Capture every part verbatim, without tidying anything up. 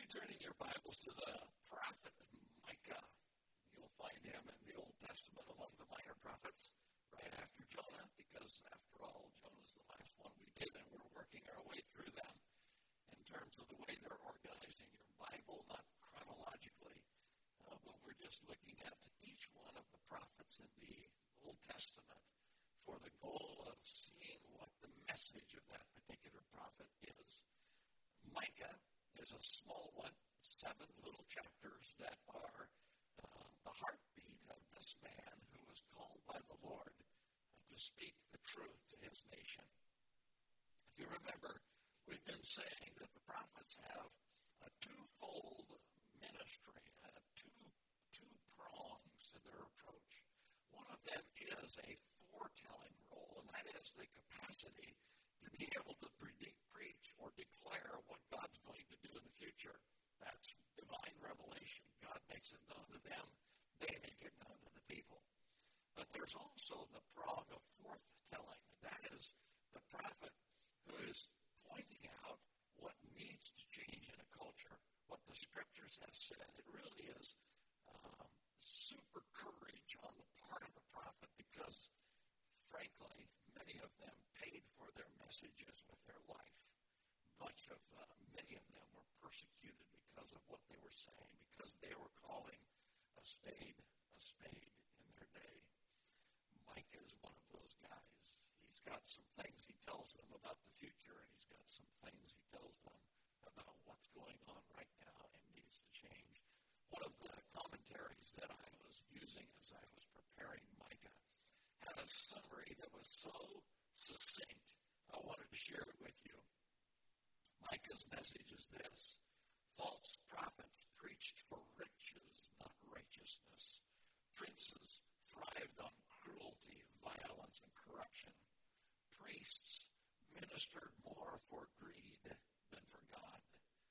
turn in your Bibles to the prophet Micah. You'll find him in the Old Testament among the minor prophets right after Jonah, because after all, Jonah's the last one we did, and we're working our way through them in terms of the way they're organized in your Bible, not chronologically, uh, but we're just looking at each one of the prophets in the Old Testament for the goal of seeing what the message of that particular prophet is. Micah is a small one, seven little chapters that are uh, the heartbeat of this man who was called by the Lord to speak the truth to his nation. If you remember, we've been saying that the prophets have a twofold ministry, uh, two, two prongs to their approach. One of them is a foretelling role, and that is the capacity to be able to predict, preach or declare what God's going to do in the future. That's divine revelation. God makes it known to them. They make it known to the people. But there's also the prong of forthtelling. That is the prophet who is pointing out what needs to change in a culture, what the scriptures have said. It really is um, super courage on the part of the prophet because, frankly, many of them paid for their messages with their life. Much of, uh, many of them were persecuted because of what they were saying, because they were calling a spade a spade in their day. Micah is one of those guys. He's got some things he tells them about the future, and he's got some things he tells them about what's going on right now and needs to change. One of the commentaries that I was using as I was preparing Micah had a summary that was so succinct, I wanted to share it with you. Micah's message is this: false prophets preached for riches, not righteousness. Princes thrived on cruelty, violence, and corruption. Priests ministered more for greed than for God.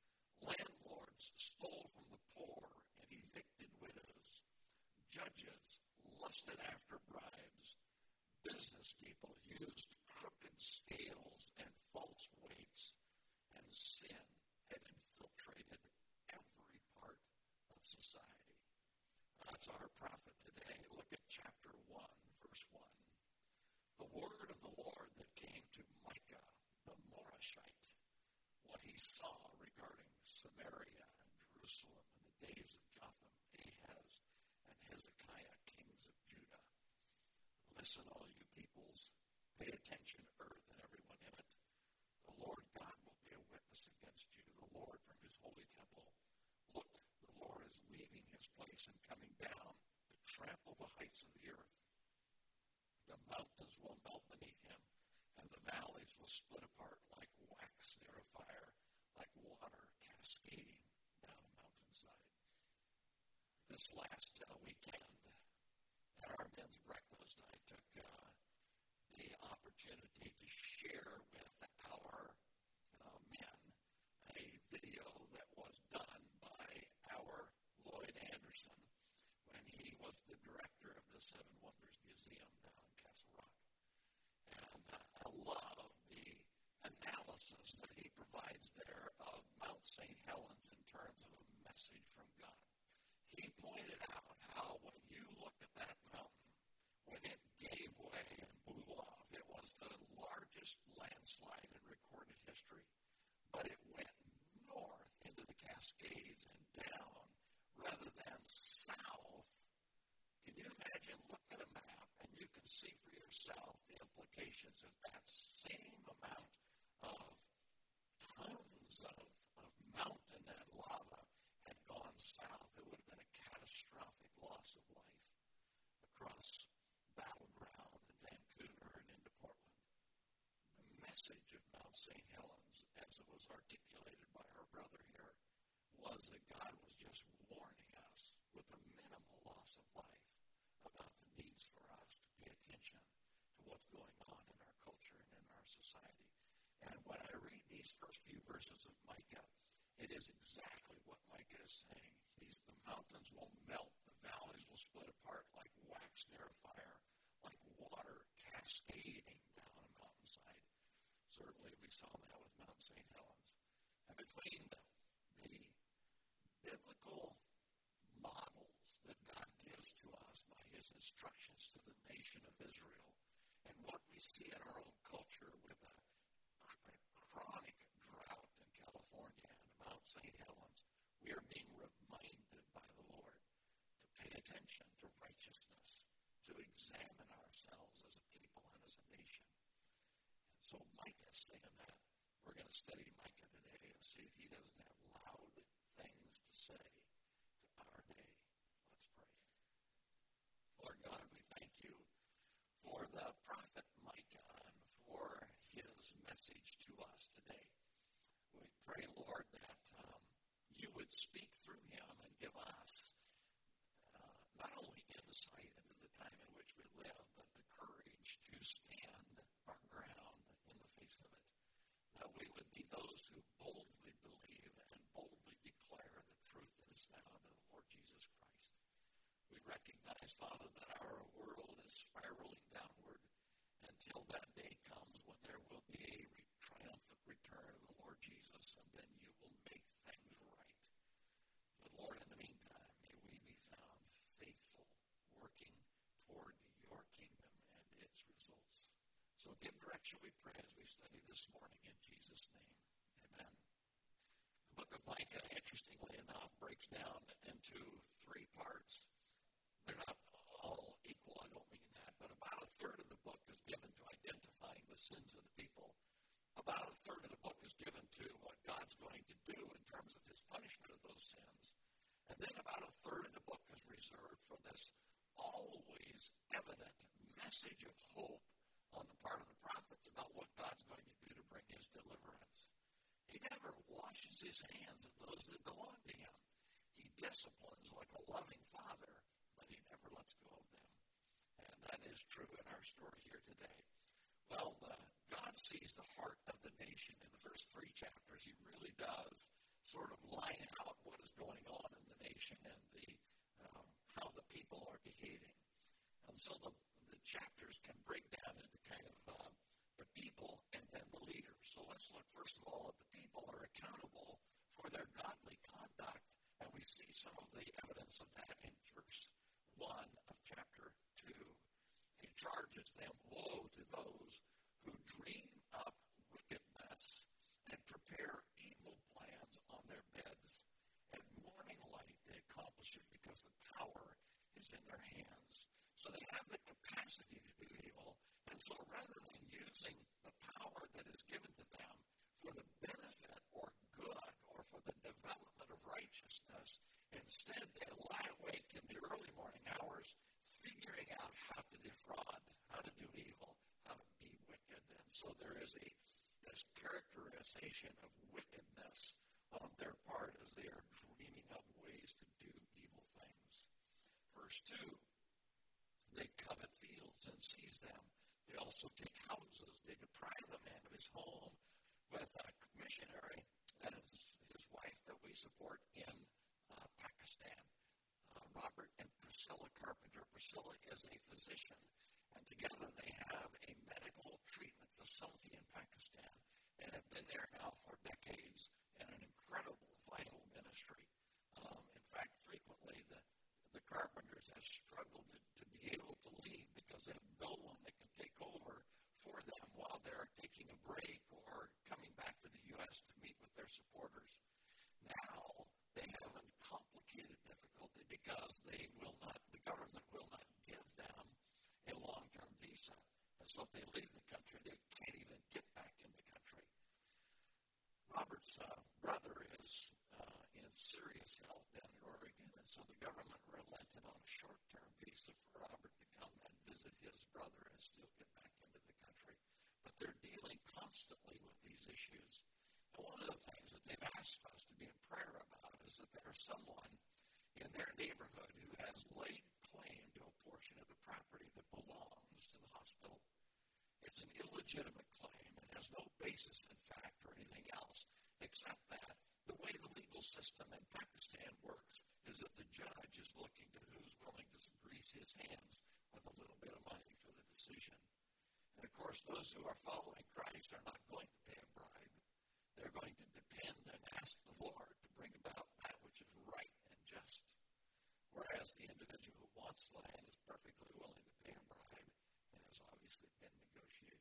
Landlords stole from the poor and evicted widows. Judges lusted after bribes. Business people used crooked scales and false weights, and sin had infiltrated every part of society. That's our prophet today. Look at chapter one, verse one. The word of the Lord that came to Micah, the Morashite, what he saw regarding Samaria and Jerusalem in the days of Jotham, Ahaz, and Hezekiah, kings of Judah. Listen, all you peoples, pay attention, earth and everyone in it. The Lord God will be a witness against you, the Lord from his holy temple. Look, the Lord is leaving his place and coming down to trample the heights of the earth. The mountains will melt beneath him, and the valleys will split apart like wax near a fire, like water cascading down a mountainside. This last uh, weekend, at our men's breakfast, I took uh, the opportunity to share with our uh, men a video that was done by our Lloyd Anderson when he was the director of the Seven Wonders Museum down in Castle Rock. And uh, I love the analysis that he provides there of Mount Saint Helens in terms of a message from God. He pointed out how when you look at that mountain, when it gave way and blew off, it was the largest landslide in recorded history. But it went north into the Cascades and down rather than south. Can you imagine? Look at a map and you can see for yourself the implications of that same amount of tons of, of mountain and lava had gone south. It would have been a catastrophic loss of life across Battleground and Vancouver and into Portland. The message of Mount Saint Helens, as it was articulated by our brother here, was that God was just warning us with a minimal loss of life about the needs for us to pay attention to what's going on in our culture and in our society. And when I read these first few verses of Micah, it is exactly what Micah is saying. He's, the mountains will melt, the valleys will split apart like wax near a fire, like water cascading down a mountainside. Certainly we saw that with Mount Saint Helens. And between the, the see in our own culture with a, a chronic drought in California and Mount Saint Helens, we are being reminded by the Lord to pay attention to righteousness, to examine ourselves as a people and as a nation. And so Micah is saying that. We're going to study Micah today and see if he doesn't have loud things to say to our day. Let's pray. Lord God, we thank you for the prophet Micah and for his message to us today. We pray, Lord, that um, you would speak through him and give us uh, not only insight into the time in which we live, but the courage to stand our ground in the face of it. That we would be those who boldly believe and boldly declare the truth that is found in the Lord Jesus Christ. We recognize, Father, that our world is spiraling downward until that day comes when there will be a re- triumphant return of the Lord Jesus, and then you will make things right. But Lord, in the meantime, may we be found faithful, working toward your kingdom and its results. So give direction, we pray, as we study this morning in Jesus' name. Amen. The book of Micah, interestingly enough, breaks down into three parts. They're not all equal, I don't mean that, but about a third of the book is given to identifying the sins of the people. About a third of the book is given to what God's going to do in terms of his punishment of those sins. And then about a third of the book is reserved for this always evident message of hope on the part of the prophets about what God's going to do to bring his deliverance. He never washes his hands of those that belong to him. He disciplines like a loving father, but he never lets go of them. And that is true in our story here today. Well, uh, God sees the heart of the nation. In the first three chapters, he really does sort of line out what is going on in the nation and the um, how the people are behaving. And so the The chapters can break down into kind of uh, the people and then the leaders. So let's look first of all at the people are accountable for their godly conduct, and we see some of the evidence of that in verse one of chapter two. He charges them, woe to those who dream up wickedness and prepare evil plans on their beds. At morning light they accomplish it because the power is in their hands. So they have the capacity to do evil. And so rather than using the power that is given to them for the benefit or good or for the development of righteousness, instead they lie awake in the early morning hours figuring out how to defraud, how to do evil, how to be wicked. And so there is a this characterization of wickedness on their part as they are dreaming up ways to do evil things. Verse two. They covet fields and seize them. They also take houses. They deprive a man of his home with a missionary, that is his wife that we support in uh, Pakistan, uh, Robert and Priscilla Carpenter. Priscilla is a physician, and together they have a medical treatment facility in Pakistan and have been there now for decades in an incredible, vital ministry. Um, in fact, frequently the The Carpenters have struggled to, to be able to leave because they have no one that can take over for them while they're taking a break or coming back to the U S to meet with their supporters. Now they have a complicated difficulty because they will not, the government will not give them a long-term visa. And so if they leave the country, they can't even get back in the country. Robert's uh, brother is uh, in serious health down in Oregon, and so the government relented on a short-term visa for Robert to come and visit his brother and still get back into the country. But they're dealing constantly with these issues. And one of the things that they've asked us to be in prayer about is that there's someone in their neighborhood who has laid claim to a portion of the property that belongs to the hospital. It's an illegitimate claim. It has no basis in fact or anything else, except that the way the legal system in Pakistan works is that the judge is looking to who's willing to grease his hands with a little bit of money for the decision. And of course, those who are following Christ are not going to pay a bribe. They're going to depend and ask the Lord to bring about that which is right and just. Whereas the individual who wants land is perfectly willing to pay a bribe and has obviously been negotiating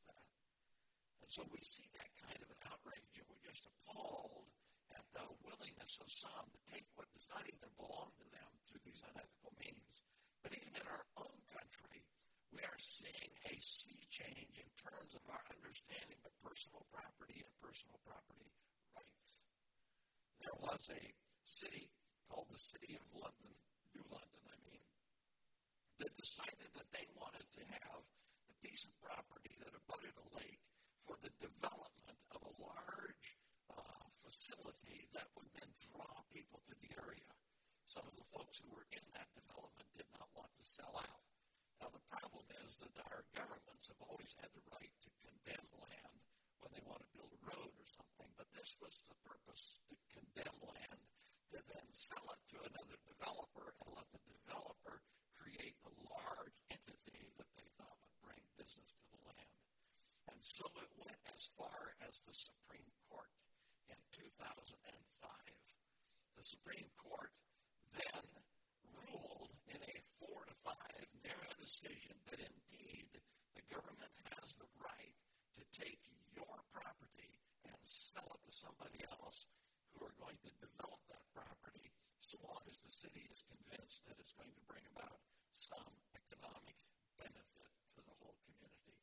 that. And so we see that kind of an outrage, and we're just appalled at the willingness of some to take what does not even belong to them through these unethical means. But even in our own country, we are seeing a sea change in terms of our understanding of personal property and personal property rights. There was a city called the City of London, New London, I mean, that decided that they wanted to have a piece of property that abutted a lake for the development of a large uh, facility that would then draw people to the area. Some of the folks who were in that development did not want to sell out. Now, the problem is that our governments have always had the right to condemn land when they want to build a road or something, but this was the purpose, to condemn land, to then sell it to another developer and let the developer create the large entity that they thought would bring business to the land. And so it went as far as the Supreme Court in two thousand five. The Supreme Court then ruled in a four to five narrow decision that indeed the government has the right to take your property and sell it to somebody else who are going to develop that property, so long as the city is convinced that it's going to bring about some economic benefit to the whole community.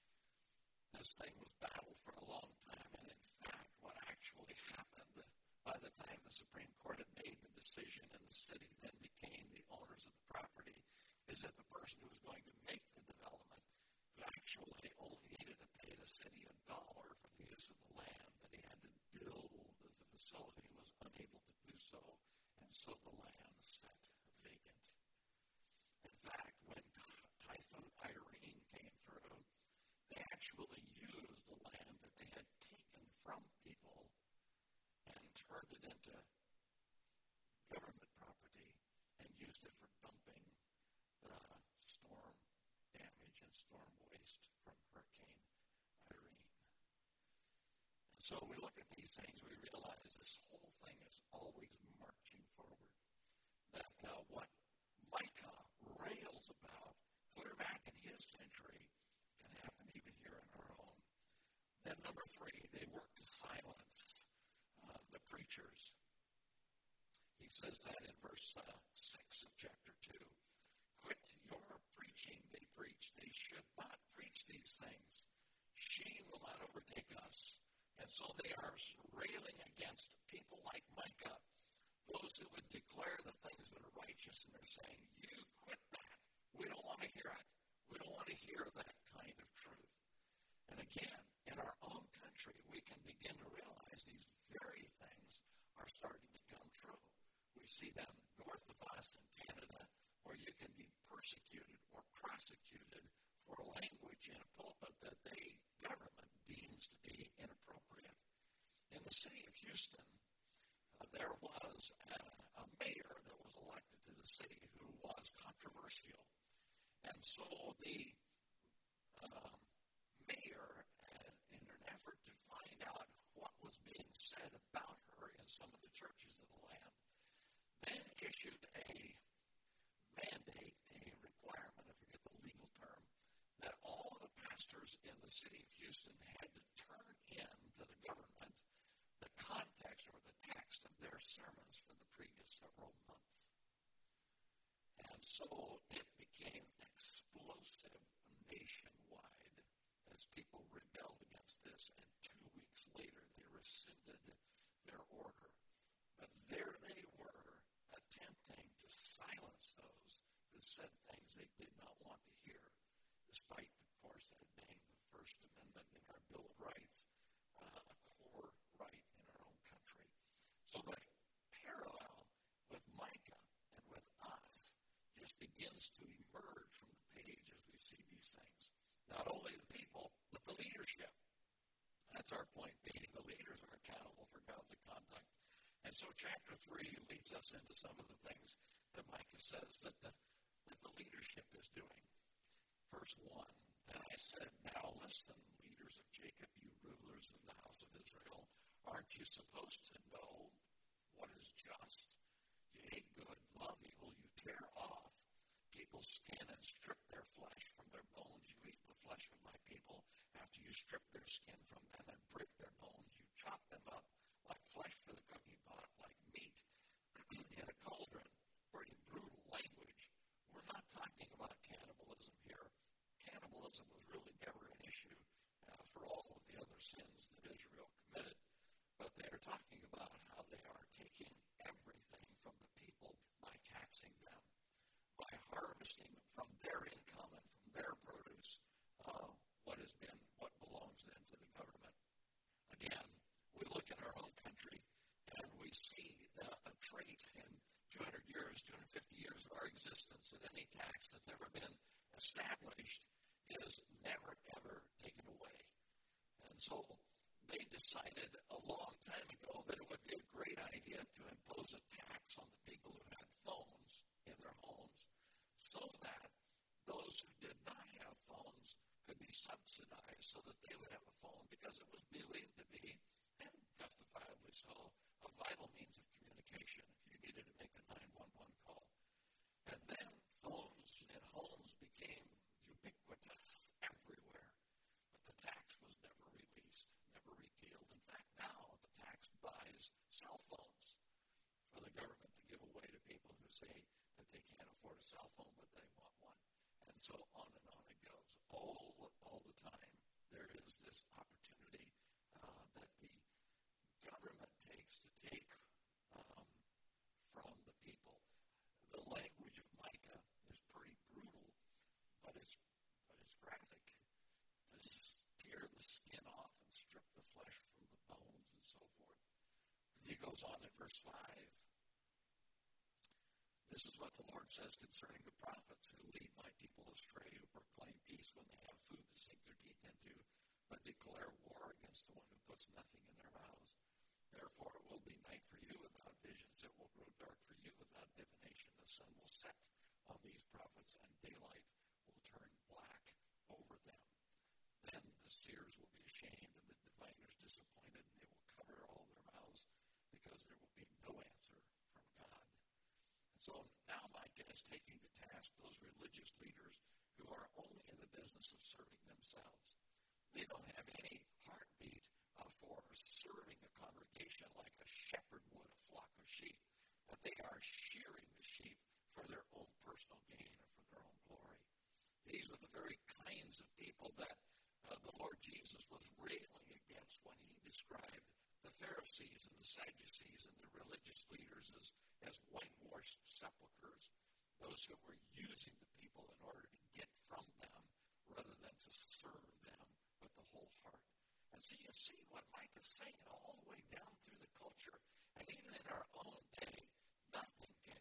This thing was battled for a long time, and in fact, what actually happened by the time the Supreme Court had made the decision and the city then became the owners of the property, is that the person who was going to make the development, who actually only needed to pay the city a dollar for the use of the land, but he had to build the facility, was unable to do so, and so the land sat vacant. In fact, when Typhoon Irene came through, they actually used the land that they had taken from people and turned it into government property and used it for dumping the storm damage and storm waste from Hurricane Irene. And so we look at these things, we realize this whole thing is always marching forward. That uh, what Micah rails about clear back in his century can happen even here in our own. Then number three, they work to silence uh, the preachers. He says that in verse uh, six of chapter two. Quit your preaching, they preach. They should not preach these things. Shame will not overtake us. And so they are railing against people like Micah, those who would declare the things that are righteous, and they're saying, you quit that. We don't want to hear it. We don't want to hear that kind of truth. And again, in our own country, we can begin to realize these very things are starting to come true. We see them north of us in Canada, where you can be persecuted or prosecuted for language in a pulpit that the government deems to be inappropriate. In the city of Houston, uh, there was a, a mayor that was elected to the city who was controversial. And so the um, mayor, uh, in an effort to find out what was being said about her in some of the churches of the land, then issued a mandate, a requirement, I forget the legal term, that all the pastors in the city of Houston had to turn in to the government the context or the text of their sermons for the previous several months. And so it became explosive nationwide as people rebelled against this, and two weeks later they rescinded their order. But there they were, attempting to silence those who said things they did not want to hear, despite, of course, that being the First Amendment in our Bill of Rights, uh, a core right in our own country. So the parallel with Micah and with us just begins to emerge from the page as we see these things. Not only the people, but the leadership. That's our point being. The leaders are accountable for godly conduct. And so chapter three leads us into some of the things that Micah says that the, that the leadership is doing. Verse one, then I said, now listen, leaders of Jacob, you rulers of the house of Israel, aren't you supposed to know what is just? You hate good, love evil, you tear off people's skin and strip their flesh from their bones. You eat the flesh of my people after fifty years of our existence that any tax that's ever been established is never, ever taken away. And so they decided a long time ago that it would be a great idea to impose a tax on the people who had phones in their homes so that those who did not have phones could be subsidized so that they would have a phone, because it was believed to be, and justifiably so, a vital means of communication if you needed to make a nine one one call. And then phones in homes became ubiquitous everywhere, but the tax was never released, never repealed. In fact, now the tax buys cell phones for the government to give away to people who say that they can't afford a cell phone, but they want one. And so on and on it goes. All, all the time, there is this opportunity uh, that the government takes to take um, from the people. The language of Micah is pretty brutal, but it's but it's graphic. To tear the skin off and strip the flesh from the bones and so forth. And he goes on in verse five. This is what the Lord says concerning the prophets who lead my people astray, who proclaim peace when they have food to sink their teeth into, but declare war against the one who puts nothing in their mouths. Therefore it will be night for you without visions. It will grow dark for you without divination. The sun will set on these prophets, and daylight will turn black over them. Then the seers will be ashamed, and the diviners disappointed, and they will cover all their mouths, because there will be no answer from God. So now Micah is taking to task those religious leaders who are only in the business of serving themselves. They don't have any heartbeat uh, for serving a congregation like a shepherd would a flock of sheep, but they are shearing the sheep for their own personal gain or for their own glory. These were the very kinds of people that uh, the Lord Jesus was railing against when he described the Pharisees and the Sadducees and the religious leaders as, as whitewashed sepulchres, those who were using the people in order to get from them rather than to serve them with the whole heart. And so you see what Mike is saying all the way down through the culture, and even in our own day, nothing can,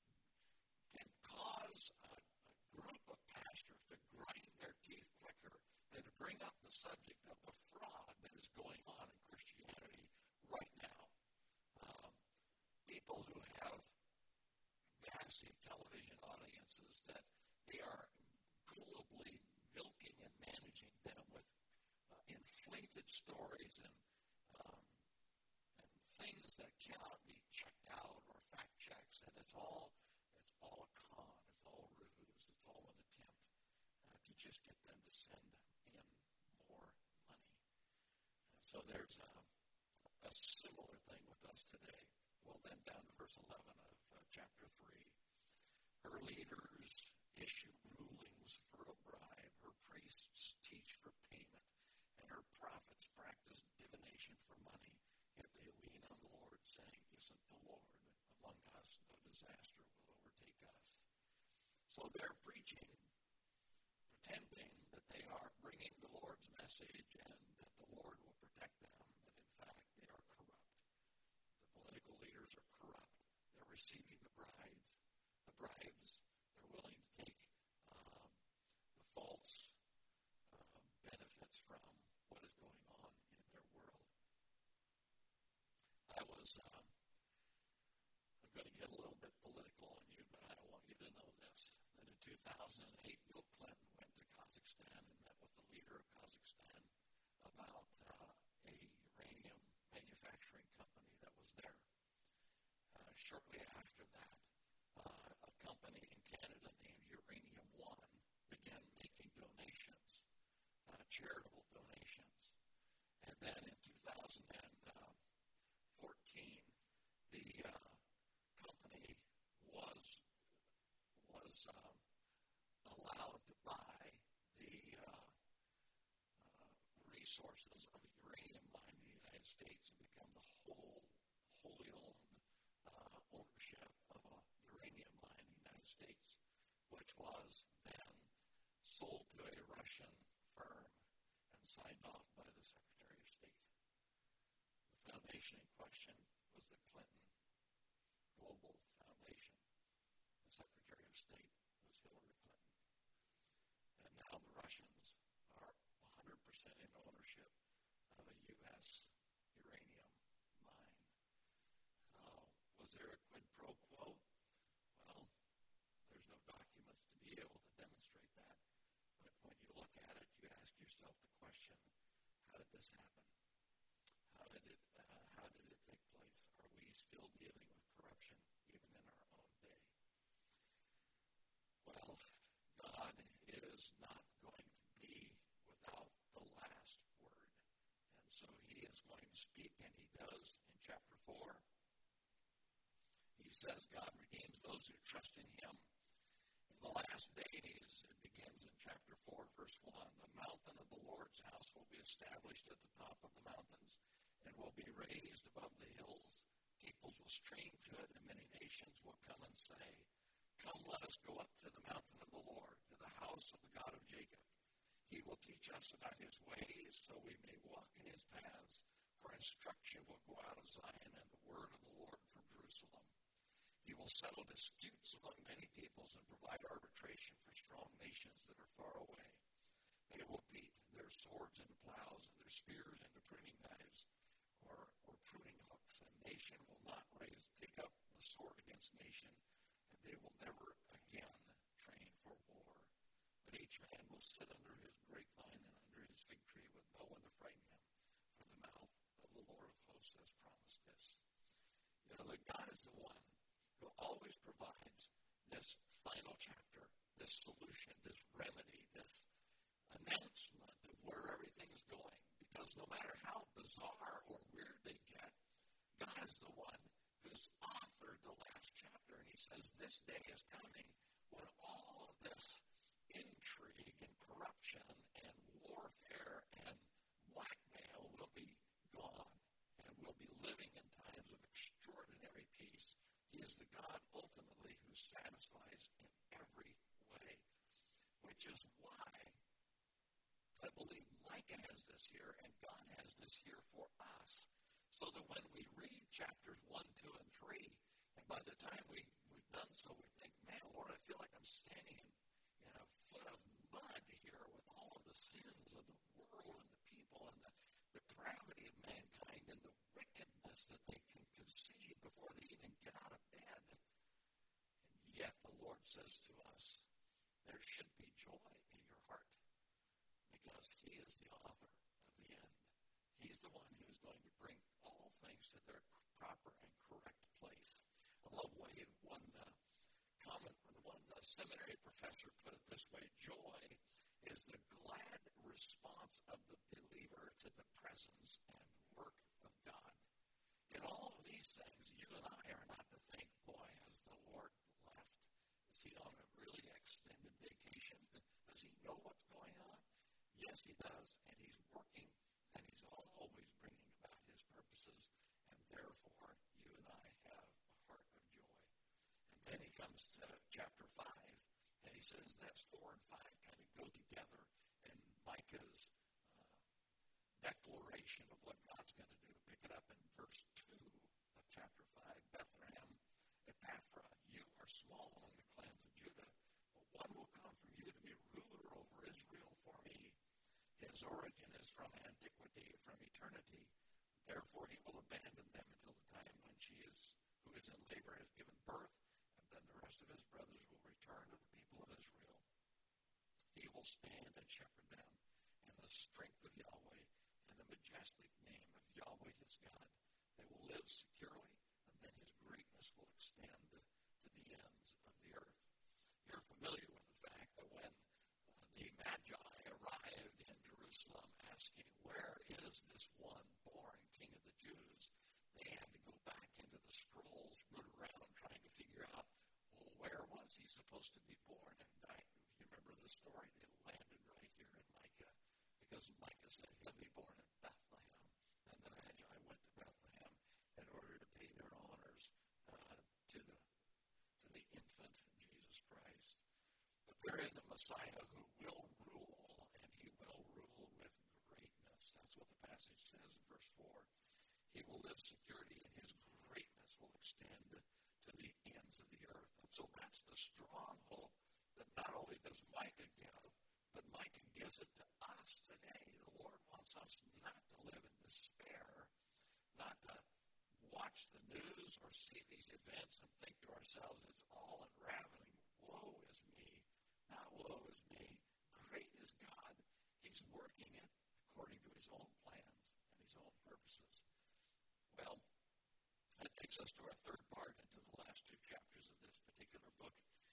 can cause a, a group of pastors to grind their teeth quicker than to bring up the subject of the fraud that is going on in Christianity right now. Um, people who have massive television audiences that they are globally milking and managing them with uh, inflated stories and, um, and things that cannot be checked out or fact checks, and it's all it's all a con, it's all ruse, it's all an attempt uh, to just get them to send in more money. And so there's a, a similar thing with us today. Well, then down to verse eleven of uh, chapter three. Her leaders issue rulings for a bribe. Her priests teach for payment. And her prophets practice divination for money. Yet they lean on the Lord, saying, isn't the Lord among us? No disaster will overtake us. So they're preaching, pretending that they are bringing the Lord's message and that the Lord will protect them, but in fact they are corrupt. The political leaders are corrupt. They're receiving the bribes. The bribes, they're willing to take um, the false uh, benefits from what is going on in their world. I was, um, I'm going to get a little bit political on you, but I don't want you to know this. That in two thousand eight, Bill Clinton went to Kazakhstan and met with the leader of Kazakhstan about uh, a uranium manufacturing company that was there. Uh, shortly after that, uh, a company in Canada named Uranium One began making donations, uh, charitable donations. And then in two thousand fourteen, the uh, company was was um, allowed to buy the uh, uh, resources of a uranium mine in the United States and become the whole wholly owned uh, ownership of a uranium mine in the United States, which was then sold to a Russian firm and signed off by the Secretary of State. The foundation in question was the Clinton Global Foundation. did this happen? How did it, uh, how did it take place? Are we still dealing with corruption even in our own day? Well, God is not going to be without the last word. And so he is going to speak, and he does in chapter four. He says God redeems those who trust in him. In the last days, it begins in chapter four, verse one, the mountain of the Lord's house will be established at the top of the mountains and will be raised above the hills. Peoples will stream to it, and many nations will come and say, come, let us go up to the mountain of the Lord, to the house of the God of Jacob. He will teach us about his ways so we may walk in his paths. For instruction will go out of Zion and the word of the Lord from Jerusalem. He will settle disputes among many peoples and provide arbitration for strong nations that are far away. They will beat their swords into plows and their spears into pruning knives or, or pruning hooks. And nation will not raise, take up the sword against nation, and they will never again train for war. But each man will sit under his grapevine and under his fig tree with no one to frighten him, for the mouth of the Lord of hosts has promised this. You know, that God is the one who always provides this final chapter, this solution, this remedy, this announcement of where everything is going. Because no matter how bizarre or weird they get, God is the one who's authored the last chapter. And he says this day is coming when all of this intrigue and corruption and warfare and blackmail will be gone. And we'll be living in times of extraordinary peace. He is the God, ultimately, who satisfies in every way, which is why I believe Micah has this here, and God has this here for us, so that when we read chapters one, two, and three, and by the time we, we've done so, we think, man, Lord, I feel like I'm standing in, in a foot of mud here with all of the sins of the world and the people and the depravity of mankind and the wickedness that they can conceive before they even get out of bed. And yet the Lord says to us, there should be joy in your heart because he is the author of the end. He's the one who is going to bring all things to their proper and correct place. I love the way one uh, comment, one uh, seminary professor put it this way: joy is the glad response of the believer to the presence and work of God. In all of these things, you and I are not to think, boy, has the Lord left? Is he on a really extended vacation? Does he know what's going on? Yes, he does, and he's working, and he's always bringing about his purposes, and therefore, you and I have a heart of joy. And then he comes to chapter five, and he says that's four and five kind of go together, and Micah's uh, declaration of what God's going to do. Pick it up in verse two of chapter five. Bethlehem, Ephrathah, you are small among the clans of Judah, but one will come from you to be ruler over Israel for me. His origin is from antiquity, from eternity. Therefore he will abandon them until the time when she is, who is in labor has given birth, and then the rest of his brothers will return to the people of Israel. He will stand and shepherd them in the strength of Yahweh and the majestic name of Yahweh his God. They will live securely, and then his greatness will extend to the ends of the earth. You're familiar with the fact that when uh, the Magi arrived in Jerusalem asking, where is this one born King of the Jews? They had to go back into the scrolls, root around, trying to figure out, well, where was he supposed to be born? And I, you remember the story? They landed right here in Micah, because Micah said he'll be born in Bethlehem. And then I, I went to Bethlehem in order to pay their honors uh, to the to the infant Jesus Christ. But there is a Messiah who will rule, and he will rule with greatness. That's what the passage says in verse four. He will live security, and his greatness will extend to the ends of the earth. And so that's the strong hope that not only does Micah give, but Micah gives it to us today. The Lord wants us not to live in despair, not to watch the news or see these events and think to ourselves, it's all unraveling. Woe is me. Not woe is me. Great is God. He's working it according to his own plan. takes us to our third part, into the last two chapters of this particular book.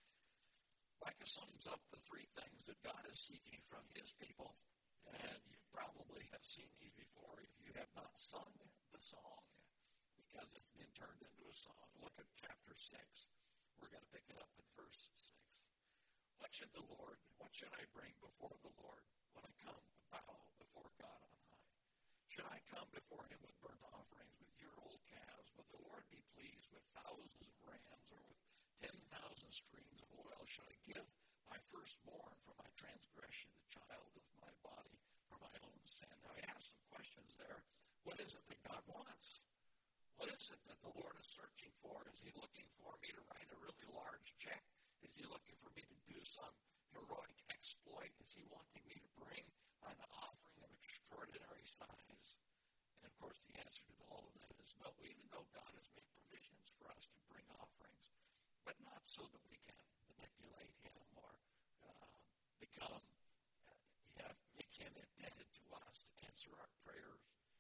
Micah sums up the three things that God is seeking from his people. And you probably have seen these before if you have not sung the song, because it's been turned into a song. Look at chapter six. We're going to pick it up in verse six. What should the Lord, what should I bring before the Lord when I come to bow before God on high? Should I come before him with burnt offerings, with year-old calves? Would the Lord be pleased with thousands of rams or with ten thousand streams of oil? Should I give my firstborn for my transgression, the child of my body for my own sin? Now, I asked some questions there. What is it that God wants? What is it that the Lord is searching for? Is he looking for me to write a really large check? Is he looking for me to do some heroic exploit? Is he wanting me to bring an offering of extraordinary size? And, of course, the answer to all of that is no, even though God has made provisions for us to bring offerings, but not so that we can manipulate him or uh, become, uh, yeah, make him indebted to us to answer our prayers.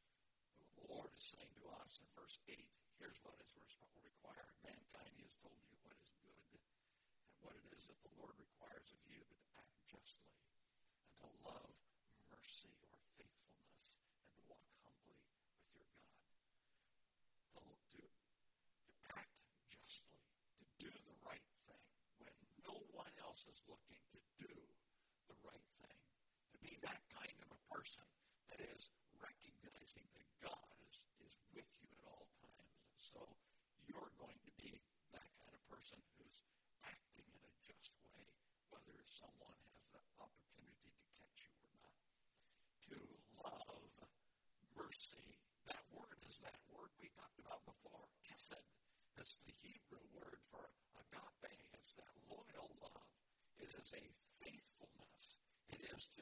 The Lord is saying to us in verse eight, here's what is required. Mankind, he has told you what is good and what it is that the Lord requires of you, but to act justly and to love mercy or faithfulness and to walk humbly with your God. To, to, to act justly, to do the right thing when no one else is looking, to do the right thing. To be that kind of a person that is recognizing that God is, is with you at all times. And so you're going to be that kind of person who's acting in a just way, whether someone has the opportunity to catch you or not. To love mercy. That word is that word we talked about before, chesed. It's the Hebrew word for agape. It's that loyal love. It is a faithfulness. It is to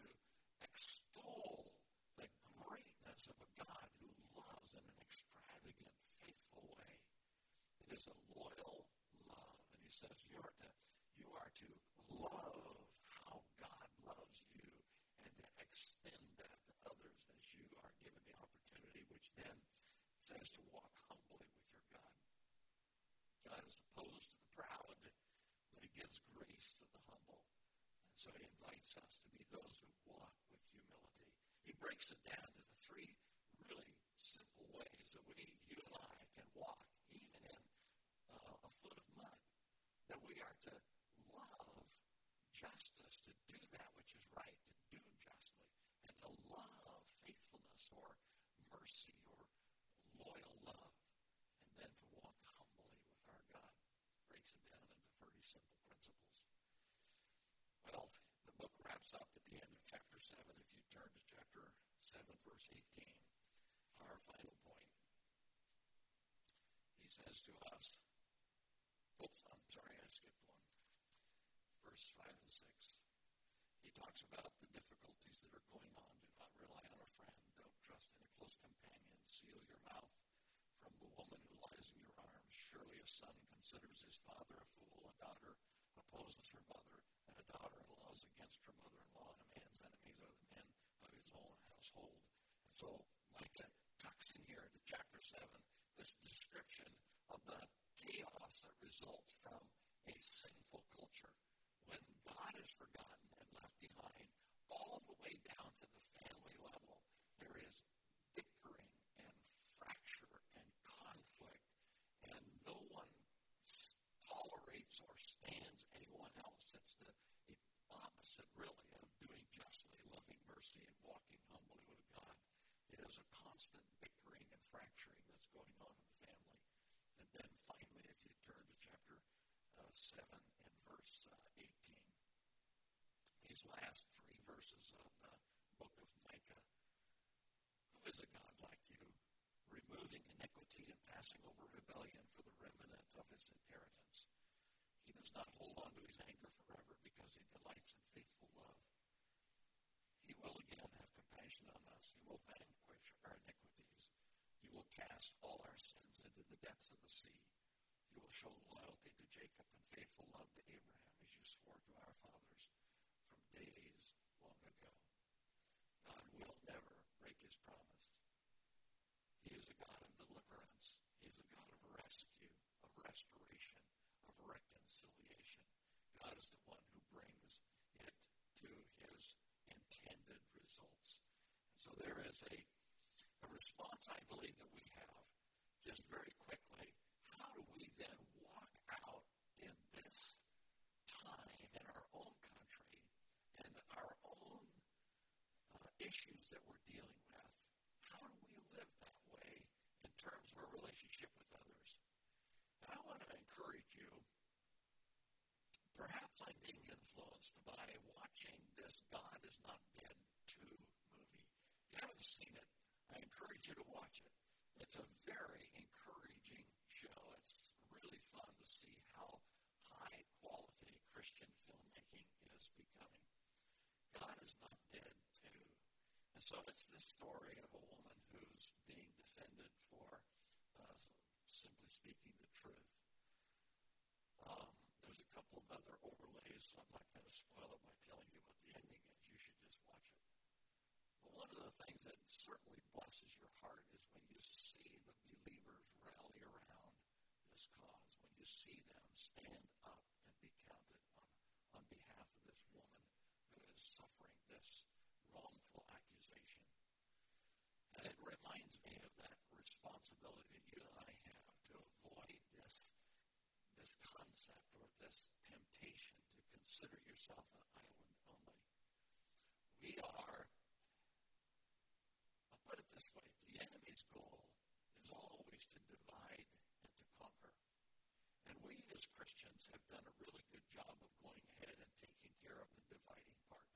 extol the greatness of a God who loves in an extravagant, faithful way. It is a loyal love. And he says you are to, you are to love how God loves you and to extend that to others as you are given the opportunity, which then says to walk humbly with your God. God is opposed to the proud, but he gives grace to the humble. And so he invites us to be those who walk with humility. He breaks it down into three really simple ways that we, you and I, can walk, even in uh, a foot of mud. That we are to love justice, to do that which is right, to do justly, and to love faithfulness or mercy or loyal love, and then to walk humbly with our God. Breaks it down into pretty simple principles. Well, the book wraps up at the end of chapter seven. If you turn to chapter seven, verse eighteen, our final point. He says to us, oops, I'm sorry, I skipped one. Verse five and six. He talks about the difficulties that are going on. Do not rely on a friend. Don't trust in a close companion. Seal your mouth from the woman who lies in your arms. Surely a son considers his father a fool. A daughter opposes her mother, and a daughter-in-law is against her mother-in-law, and a man's enemies are the men of his own household. And so Micah tucks in here into chapter seven this description of the chaos that results from a sinful culture. When God is forgotten and left behind, all the way down to the family level, there is bickering and fracture and conflict, and no one tolerates or stands anyone else. It's the opposite, really, of doing justly, loving mercy, and walking humbly with God. It is a constant bickering and fracturing that's going on in the family. And then finally, if you turn to chapter uh, seven and verse uh, eighteen, these last three verses of the book of Micah. Who is a God like you, removing iniquity and passing over rebellion for the remnant of his inheritance? He does not hold on to his anger forever because he delights in faithful love. He will again have compassion on us. He will vanquish our iniquities. You will cast all our sins into the depths of the sea. You will show loyalty to Jacob and faithful love to Abraham as you swore to our fathers from days long ago. God will never break his promise. He is a God of deliverance. He is a God of rescue. once I believe that we have, just very quickly, how do we then walk out in this time in our own country and our own uh, issues that we're dealing with? How do we live that way in terms of our relationship with others? And I want to encourage you, perhaps I'm being influenced by watching this God Is Not Dead two movie. If you haven't seen it, I encourage you to watch it. It's a very encouraging show. It's really fun to see how high-quality Christian filmmaking is becoming. God Is Not Dead two. And so it's the story of a woman who's being defended for, uh, simply speaking, the truth. Um, there's a couple of other overlays, so I'm not going to spoil it by telling you what the ending is. You should just watch it. But one of the things that certainly blesses your heart is when you see the believers rally around this cause, when you see them stand up and be counted on, on behalf of this woman who is suffering this wrongful accusation. And it reminds me of that responsibility that you and I have to avoid this, this concept or this temptation to consider yourself an island only. We are, I'll put it this way, the enemy's goal is always to divide and to conquer. And we as Christians have done a really good job of going ahead and taking care of the dividing part.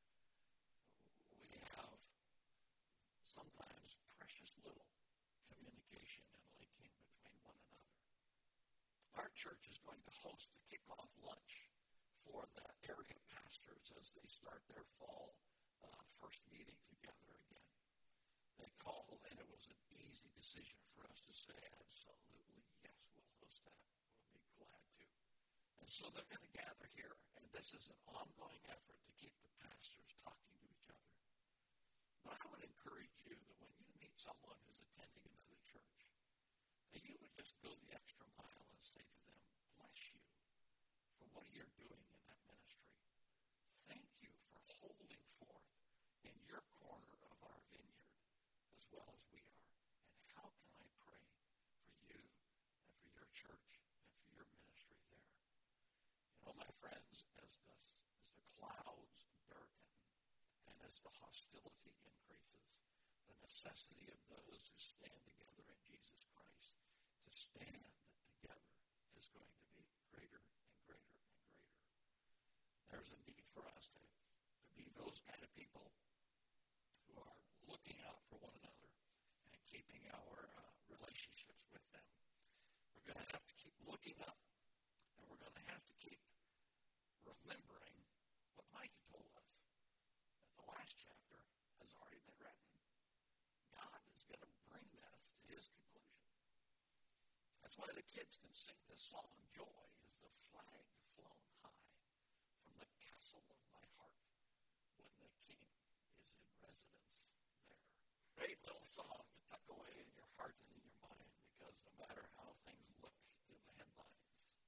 We have sometimes precious little communication and linking between one another. Our church is going to host the kickoff lunch for the area pastors as they start their fall uh, first meeting together again. They called, and it was an easy decision for us to say, absolutely, yes, we'll host that. We'll be glad to. And so they're going to gather here, and this is an ongoing effort to keep the pastors talking to each other. But I would encourage you that when you meet someone who's attending another church, that you would just go the extra mile and say to them, bless you for what you're doing in that ministry. Thank you for holding forth in your corner of our vineyard as well as we are. And how can I pray for you and for your church and for your ministry there? You know, my friends, as the, as the clouds darken and as the hostility increases, the necessity of those who stand together in Jesus Christ to stand together is going to be greater and greater and greater. There's a need for us to, to be those kind of people who are looking out for one another and keeping our uh, relationships with them. We're going to have to keep looking up, and we're going to have to keep remembering what Micah told us, that the last chapter has already been written. God is going to bring this to his conclusion. That's why the kids can sing this song, Joy is the flag flown high from the castle of my heart when the king is in residence there. Great little song to tuck away in your heart and in your mind, because no matter how things look in the headlines,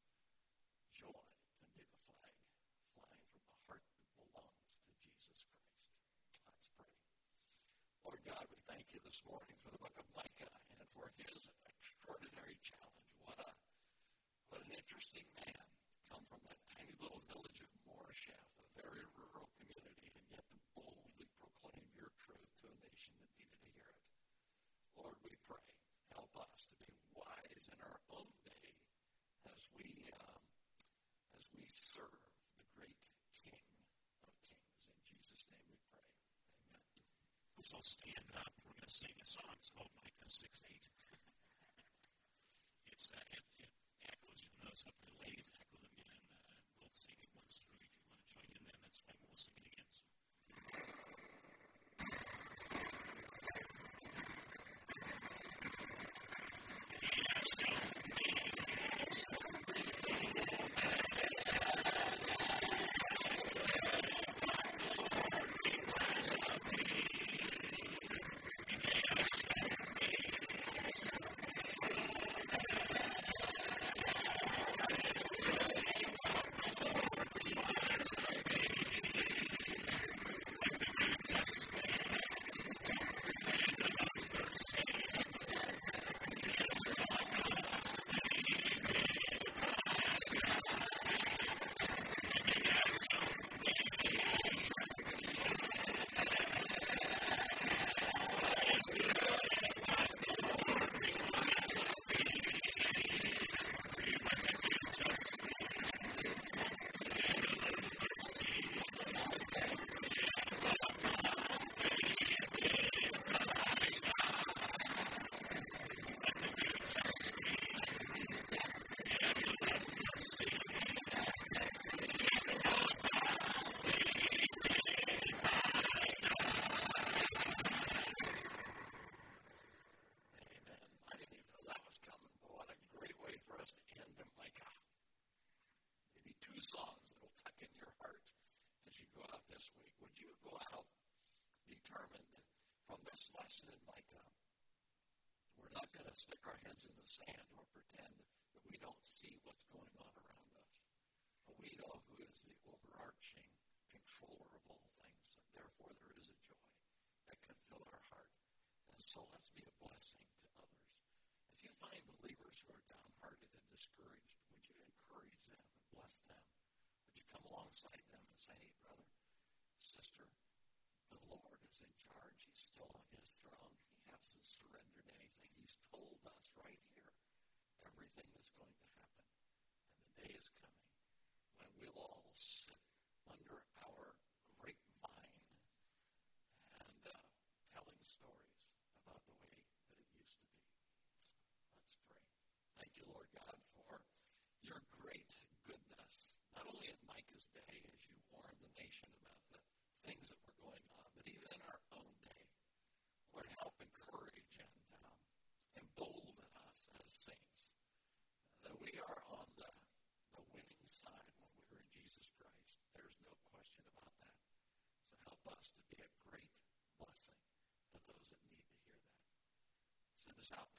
joy can be the flag flying from the heart that belongs to Jesus Christ. Let's pray. Lord God, we thank you this morning for the book of Micah and for his extraordinary challenge. What a what an interesting man, come from that tiny little village of Moresheth, a very rural community, and yet to boldly proclaim your truth to a nation that needed to hear it. Lord, we pray, help us to be wise in our own day as we um, as we serve the great King of Kings. In Jesus' name we pray. Amen. Let's all stand up. We're going to sing a song. It's called Micah six eight. It's, uh, it, it echoes, you'll notice up the ladies echo them in, and uh, we'll sing it once through. If you want to join in, then that's fine. We'll sing it again. So. Yeah, so determined from this lesson in Micah, we're not going to stick our heads in the sand or pretend that we don't see what's going on around us. But we know who is the overarching controller of all things, and therefore there is a joy that can fill our heart. And so let's be a blessing to others. If you find believers who are downhearted and discouraged, would you encourage them and bless them? Would you come alongside them and say, hey, brother, sister, the Lord is in charge. He's still on his throne. He hasn't surrendered anything. He's told us right here everything that's going to happen. And the day is coming when we'll all sit under our grapevine and uh, telling stories about the way that it used to be. Let's pray. Thank you, Lord God, for your great goodness, not only in Micah's day as you warned the nation about the things that were going on, but even in our own day. Lord, help encourage and um, embolden us as saints uh, that we are on the, the winning side when we're in Jesus Christ. There's no question about that. So help us to be a great blessing to those that need to hear that. Send us out